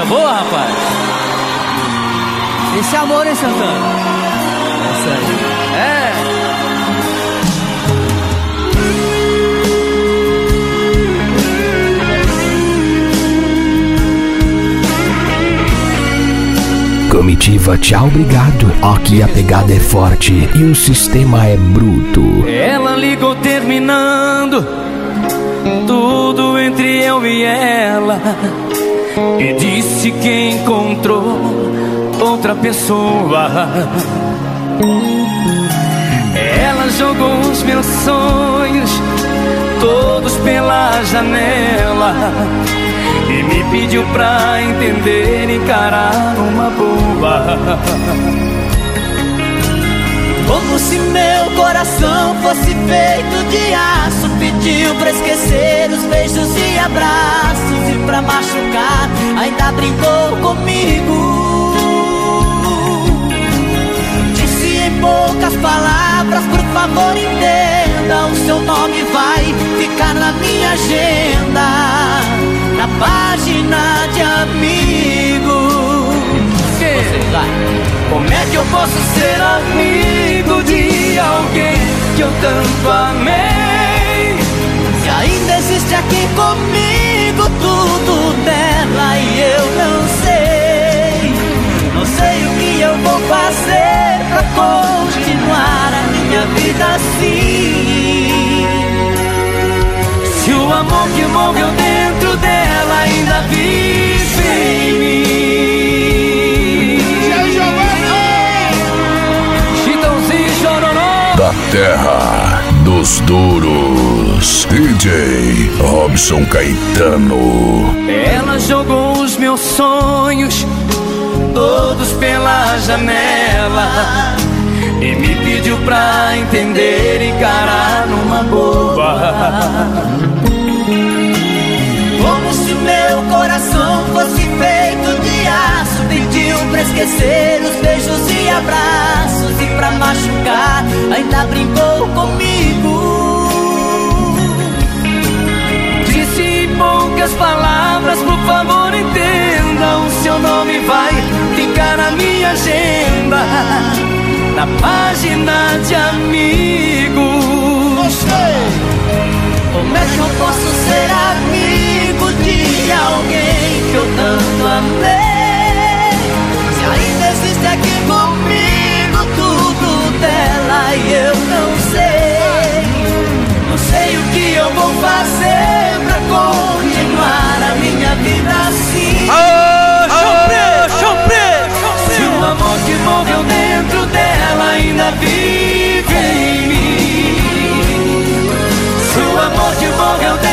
Coisa boa, rapaz. Esse amor, hein, Santana? Essa aí. É. Comitiva, tchau, obrigado. Aqui a pegada é forte e o sistema é bruto. Ela ligou terminando tudo entre eu e ela e disse que encontrou outra pessoa. Ela jogou os meus sonhos todos pela janela e me pediu pra entender e encarar uma boa. Como se meu coração fosse feito de aço, pediu pra esquecer os beijos e abraços, e pra machucar ainda brincou comigo. Disse em poucas palavras, por favor entenda, o seu nome vai ficar na minha agenda, na página de amigos. Como é que eu posso ser amigo de alguém que eu tanto amei? Se ainda existe aqui comigo tudo dela e eu não sei. Não sei o que eu vou fazer pra continuar a minha vida assim. Se o amor que morreu dentro dela ainda vive em mim. Da terra dos duros, DJ Robson Caetano. Ela jogou os meus sonhos todos pela janela e me pediu pra entender e encarar numa boa. Como se meu coração fosse feito de aço, pediu pra esquecer os beijos e abraços, e pra machucar ainda brincou comigo. Disse em poucas palavras, por favor entenda, o seu nome vai ficar na minha agenda, na página de amigos. Como é que eu posso ser amigo de alguém que eu tanto amei? Se ainda existe aqui comigo tudo dela e eu não sei. Não sei o que eu vou fazer pra continuar a minha vida assim. Se o amor que morreu dentro dela ainda vive em mim. Se o amor que morreu